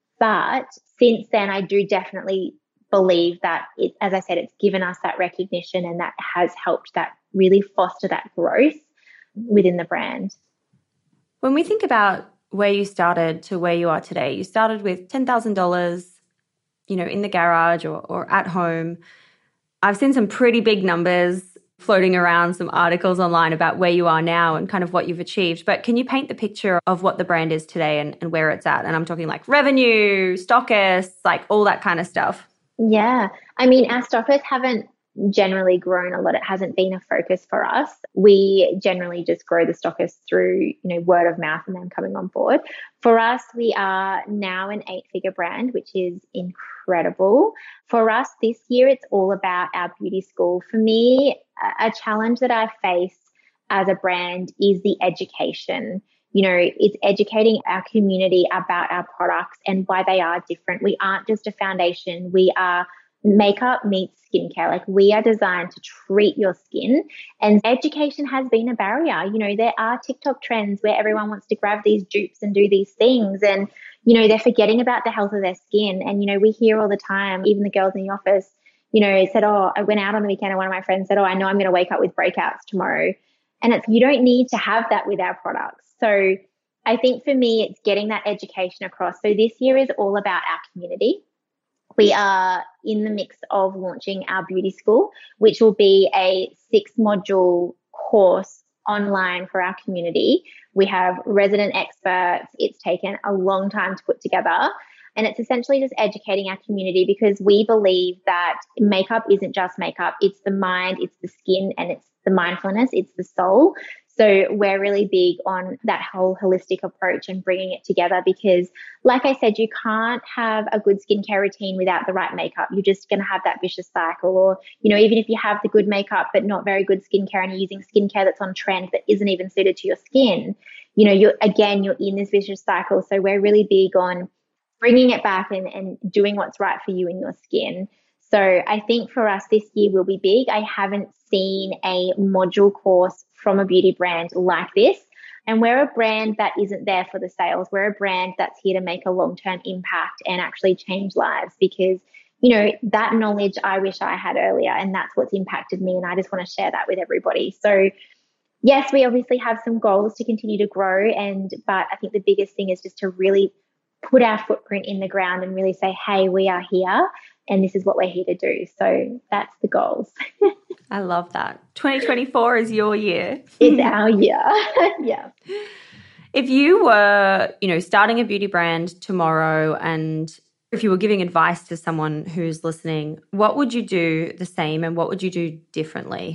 But since then, I do definitely believe that, it, as I said, it's given us that recognition, and that has helped that really foster that growth within the brand. When we think about where you started to where you are today, you started with ten thousand dollars, you know, in the garage or, or at home. I've seen some pretty big numbers floating around, some articles online about where you are now and kind of what you've achieved. But can you paint the picture of what the brand is today and, and where it's at? And I'm talking like revenue, stockists, like all that kind of stuff. Yeah. I mean, our stockists haven't generally grown a lot. It hasn't been a focus for us. We generally just grow the stockists through, you know, word of mouth and them coming on board. For us, we are now an eight-figure brand, which is incredible. For us this year, it's all about our beauty school. For me, a challenge that I face as a brand is the education. You know, it's educating our community about our products and why they are different. We aren't just a foundation. We are makeup meets skincare. Like, we are designed to treat your skin, and education has been a barrier. You know, there are TikTok trends where everyone wants to grab these dupes and do these things, and, you know, they're forgetting about the health of their skin. And, you know, we hear all the time, even the girls in the office, you know, said, oh, I went out on the weekend and one of my friends said, oh, I know I'm going to wake up with breakouts tomorrow. And it's, you don't need to have that with our products. So I think for me, it's getting that education across. So this year is all about our community. We are in the mix of launching our beauty school, which will be a six module course online for our community. We have resident experts. It's taken a long time to put together. And it's essentially just educating our community, because we believe that makeup isn't just makeup. It's the mind, it's the skin, and it's the mindfulness, it's the soul. So we're really big on that whole holistic approach and bringing it together, because, like I said, you can't have a good skincare routine without the right makeup. You're just going to have that vicious cycle. Or, you know, even if you have the good makeup but not very good skincare, and you're using skincare that's on trend that isn't even suited to your skin, you know, you're again, you're in this vicious cycle. So we're really big on bringing it back and, and doing what's right for you and your skin. So I think for us this year will be big. I haven't seen a module course from a beauty brand like this. And we're a brand that isn't there for the sales. We're a brand that's here to make a long-term impact and actually change lives, because, you know, that knowledge I wish I had earlier, and that's what's impacted me. And I just want to share that with everybody. So yes, we obviously have some goals to continue to grow. And, but I think the biggest thing is just to really put our footprint in the ground and really say, hey, we are here and this is what we're here to do. So that's the goals. I love that. twenty twenty-four is your year. It's our year. Yeah. If you were, you know, starting a beauty brand tomorrow, and if you were giving advice to someone who's listening, what would you do the same and what would you do differently?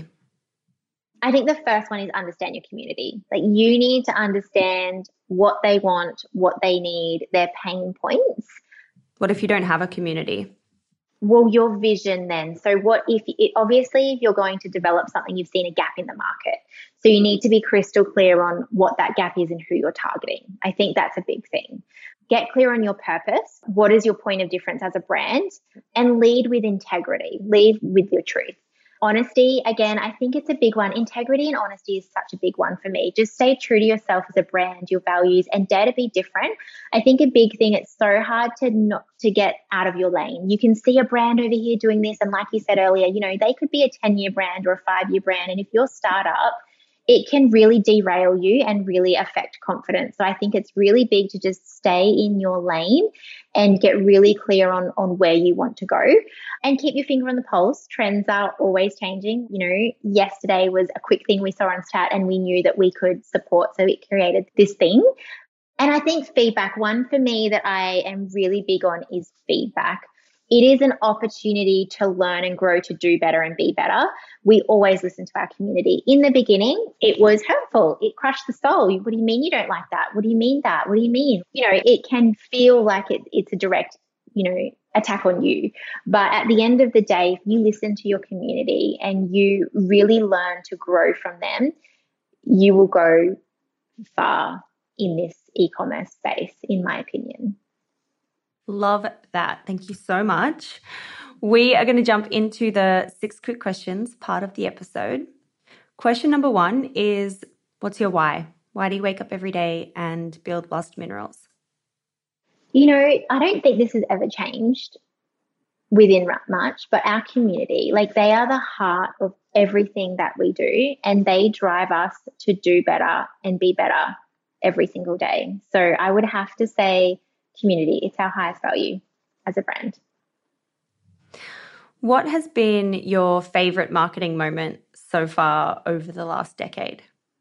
I think the first one is understand your community. Like, you need to understand what they want, what they need, their pain points. What if you don't have a community? Well, your vision then. So what if it, obviously if you're going to develop something, you've seen a gap in the market. So you need to be crystal clear on what that gap is and who you're targeting. I think that's a big thing. Get clear on your purpose. What is your point of difference as a brand? And lead with integrity. Lead with your truth. Honesty, again, I think it's a big one. Integrity and honesty is such a big one for me. Just stay true to yourself as a brand, your values, and dare to be different. I think a big thing, it's so hard to not to get out of your lane. You can see a brand over here doing this, and like you said earlier, you know, they could be a ten-year brand or a five-year brand, and if you're a startup, it can really derail you and really affect confidence. So I think it's really big to just stay in your lane and get really clear on, on where you want to go, and keep your finger on the pulse. Trends are always changing. You know, yesterday was a quick thing we saw on Stat and we knew that we could support, so it created this thing. And I think feedback, one for me that I am really big on is feedback. It is an opportunity to learn and grow, to do better and be better. We always listen to our community. In the beginning, it was hurtful. It crushed the soul. What do you mean you don't like that? What do you mean that? What do you mean? You know, it can feel like it, it's a direct, you know, attack on you. But at the end of the day, if you listen to your community and you really learn to grow from them, you will go far in this e-commerce space, in my opinion. Love that. Thank you so much. We are going to jump into the six quick questions part of the episode. Question number one is, what's your why? Why do you wake up every day and build Lost Minerals? You know, I don't think this has ever changed within much, but our community, like, they are the heart of everything that we do, and they drive us to do better and be better every single day. So I would have to say community. It's our highest value as a brand. What has been your favorite marketing moment so far over the last decade?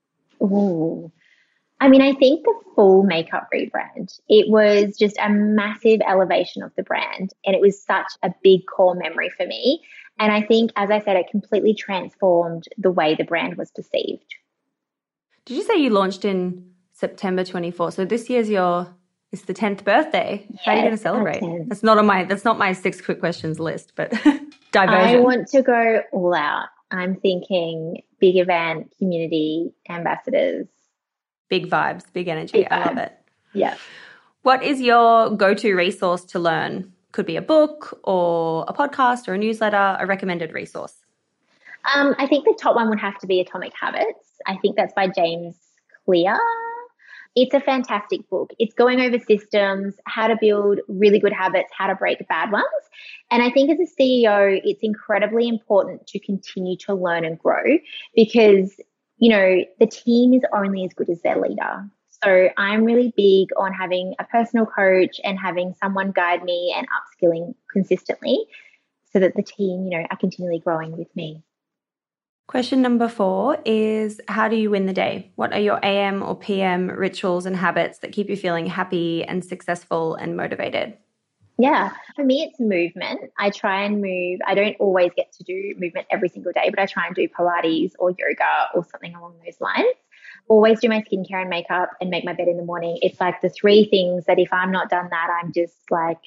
Ooh. I mean, I think the full makeup rebrand, it was just a massive elevation of the brand, and it was such a big core memory for me. And I think, as I said, it completely transformed the way the brand was perceived. Did you say you launched in September twenty-four? So this year's your It's the tenth birthday. Yes, how are you going to celebrate? That's not on my that's not my six quick questions list, but diversion. I want to go all out. I'm thinking big event, community, ambassadors. Big vibes, big energy. Big I love it. Yeah. What is your go-to resource to learn? Could be a book or a podcast or a newsletter, a recommended resource. Um, I think the top one would have to be Atomic Habits. I think that's by James Clear. It's a fantastic book. It's going over systems, how to build really good habits, how to break bad ones. And I think as a C E O, it's incredibly important to continue to learn and grow, because, you know, the team is only as good as their leader. So I'm really big on having a personal coach and having someone guide me and upskilling consistently so that the team, you know, are continually growing with me. Question number four is, how do you win the day? What are your A M or P M rituals and habits that keep you feeling happy and successful and motivated? Yeah, for me, it's movement. I try and move. I don't always get to do movement every single day, but I try and do Pilates or yoga or something along those lines. Always do my skincare and makeup and make my bed in the morning. It's like the three things that if I'm not done that, I'm just like,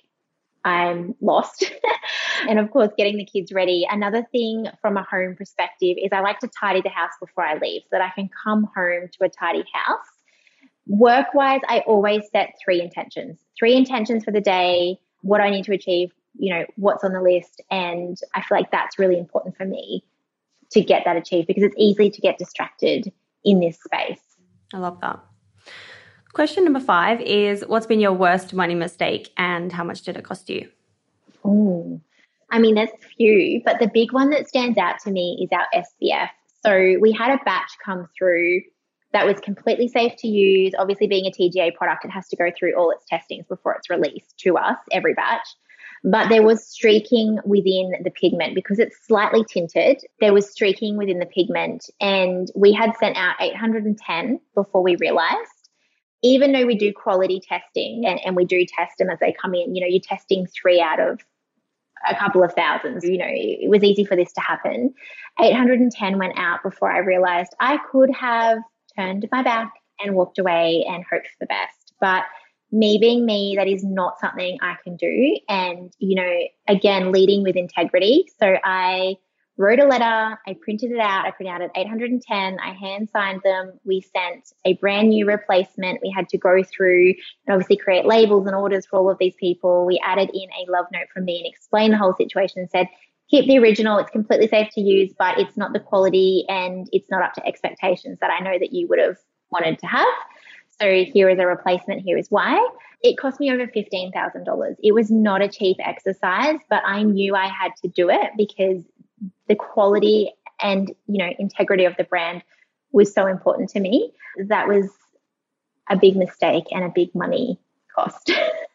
I'm lost. And of course, getting the kids ready. Another thing from a home perspective is I like to tidy the house before I leave so that I can come home to a tidy house. Work-wise, I always set three intentions. Three intentions for the day, what I need to achieve, you know, what's on the list. And I feel like that's really important for me to get that achieved, because it's easy to get distracted in this space. I love that. Question number five is, what's been your worst money mistake and how much did it cost you? Ooh. I mean, there's few, but the big one that stands out to me is our S P F. So we had a batch come through that was completely safe to use. Obviously, being a T G A product, it has to go through all its testings before it's released to us, every batch. But there was streaking within the pigment because it's slightly tinted. There was streaking within the pigment, and we had sent out eight hundred ten before we realized. Even though we do quality testing and, and we do test them as they come in, you know, you're testing three out of a couple of thousands, you know, it was easy for this to happen. eight hundred ten went out before I realized I could have turned my back and walked away and hoped for the best. But me being me, that is not something I can do. And, you know, again, leading with integrity. So I wrote a letter, I printed it out, I printed out at eight hundred ten, I hand signed them. We sent a brand new replacement. We had to go through and obviously create labels and orders for all of these people. We added in a love note from me and explained the whole situation and said, keep the original, it's completely safe to use, but it's not the quality and it's not up to expectations that I know that you would have wanted to have. So here is a replacement, here is why. It cost me over fifteen thousand dollars. It was not a cheap exercise, but I knew I had to do it because the quality and, you know, integrity of the brand was so important to me. That was a big mistake and a big money cost.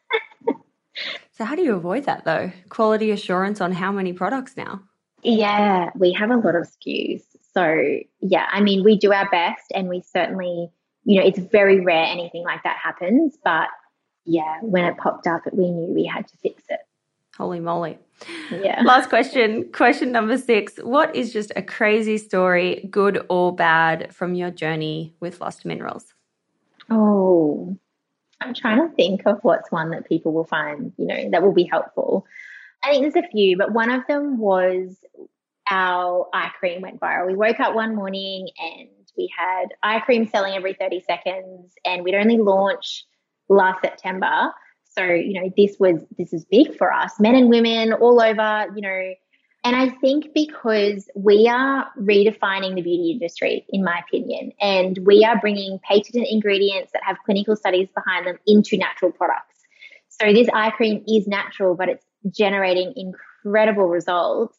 So how do you avoid that though? Quality assurance on how many products now? Yeah, we have a lot of S K Us. So yeah, I mean, we do our best and we certainly, you know, it's very rare anything like that happens. But yeah, when it popped up, we knew we had to fix it. Holy moly. Yeah. Last question, question number six. What is just a crazy story, good or bad, from your journey with Lost Minerals? Oh, I'm trying to think of what's one that people will find, you know, that will be helpful. I think there's a few, but one of them was our eye cream went viral. We woke up one morning and we had eye cream selling every thirty seconds, and we'd only launched last September. So, you know, this was, this is big for us, men and women all over, you know, and I think because we are redefining the beauty industry, in my opinion, and we are bringing patented ingredients that have clinical studies behind them into natural products. So this eye cream is natural, but it's generating incredible results.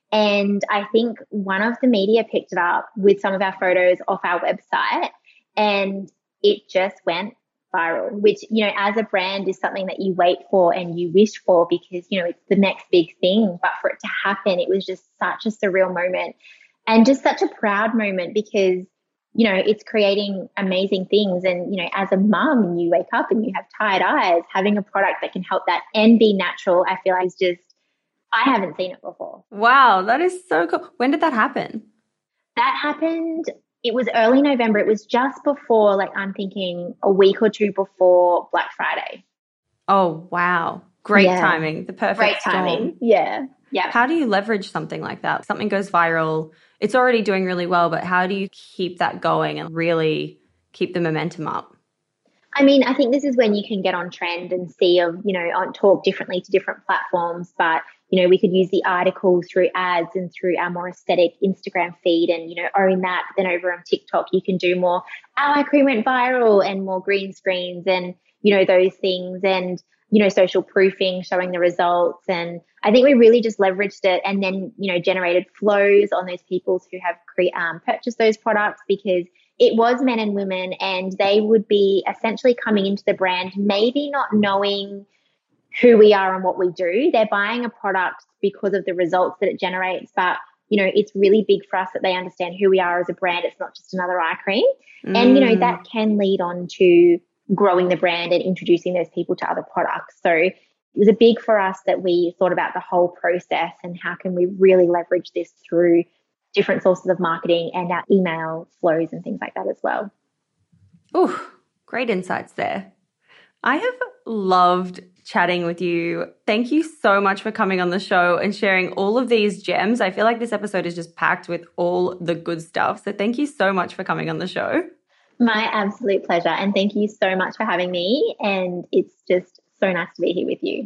And I think one of the media picked it up with some of our photos off our website, and it just went viral, which, you know, as a brand is something that you wait for and you wish for because, you know, it's the next big thing. But for it to happen, it was just such a surreal moment and just such a proud moment because, you know, it's creating amazing things. And, you know, as a mum and you wake up and you have tired eyes, having a product that can help that and be natural, I feel like is just, I haven't seen it before. Wow, that is so cool. When did that happen? That happened, it was early November. It was just before, like I'm thinking a week or two before Black Friday. Oh, wow. Great Yeah. timing. The perfect Great storm. timing. Yeah. Yeah. How do you leverage something like that? Something goes viral. It's already doing really well, but how do you keep that going and really keep the momentum up? I mean, I think this is when you can get on trend and see of, you know, on talk differently to different platforms. But, you know, we could use the articles through ads and through our more aesthetic Instagram feed and, you know, own that. Then over on TikTok, you can do more, our eye cream went viral and more green screens and, you know, those things and, you know, social proofing, showing the results. And I think we really just leveraged it and then, you know, generated flows on those people who have cre- um, purchased those products because it was men and women and they would be essentially coming into the brand, maybe not knowing who we are and what we do. They're buying a product because of the results that it generates. But, you know, it's really big for us that they understand who we are as a brand. It's not just another eye cream. Mm. And, you know, that can lead on to growing the brand and introducing those people to other products. So it was a big for us that we thought about the whole process and how can we really leverage this through different sources of marketing and our email flows and things like that as well. Ooh, great insights there. I have loved chatting with you. Thank you so much for coming on the show and sharing all of these gems. I feel like this episode is just packed with all the good stuff. So thank you so much for coming on the show. My absolute pleasure. And thank you so much for having me. And it's just so nice to be here with you.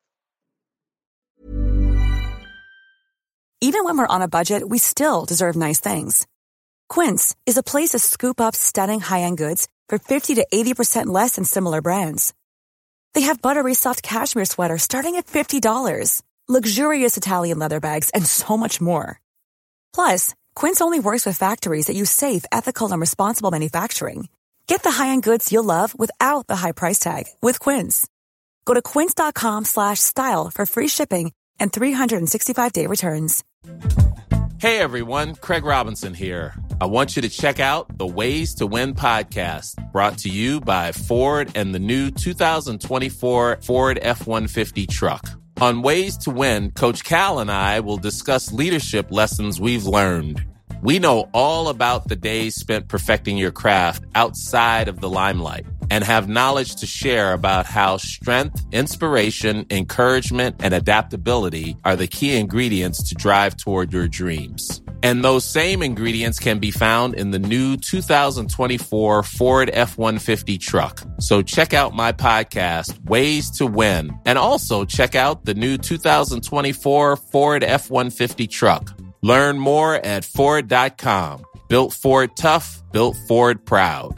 Even when we're on a budget, we still deserve nice things. Quince is a place to scoop up stunning high-end goods for fifty to eighty percent less than similar brands. They have buttery soft cashmere sweaters starting at fifty dollars, luxurious Italian leather bags, and so much more. Plus, Quince only works with factories that use safe, ethical, and responsible manufacturing. Get the high-end goods you'll love without the high price tag with Quince. Go to quince.com slash style for free shipping and three sixty-five day returns. Hey everyone, Craig Robinson here. I want you to check out the Ways to Win podcast, brought to you by Ford and the new two thousand twenty-four Ford F one fifty truck. On Ways to Win, Coach Cal and I will discuss leadership lessons we've learned. We know all about the days spent perfecting your craft outside of the limelight and have knowledge to share about how strength, inspiration, encouragement, and adaptability are the key ingredients to drive toward your dreams. And those same ingredients can be found in the new two thousand twenty-four Ford F one fifty truck. So check out my podcast, Ways to Win, and also check out the new two thousand twenty-four Ford F one fifty truck. Learn more at Ford dot com. Built Ford tough, built Ford proud.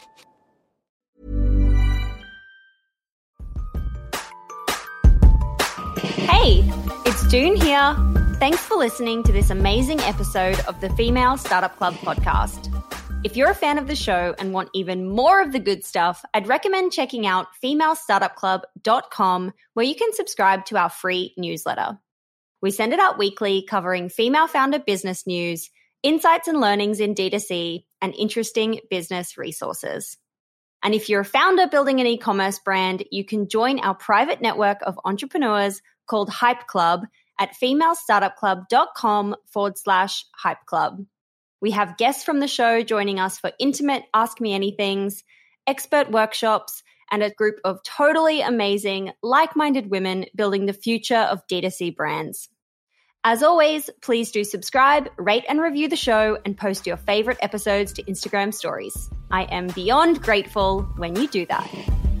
Hey, it's June here. Thanks for listening to this amazing episode of the Female Startup Club podcast. If you're a fan of the show and want even more of the good stuff, I'd recommend checking out female startup club dot com, where you can subscribe to our free newsletter. We send it out weekly, covering female founder business news, insights and learnings in D two C, and interesting business resources. And if you're a founder building an e-commerce brand, you can join our private network of entrepreneurs called Hype Club at female startup club dot com forward slash hype club. We have guests from the show joining us for intimate Ask Me Anythings, expert workshops, and a group of totally amazing, like-minded women building the future of D two C brands. As always, please do subscribe, rate and review the show, and post your favorite episodes to Instagram stories. I am beyond grateful when you do that.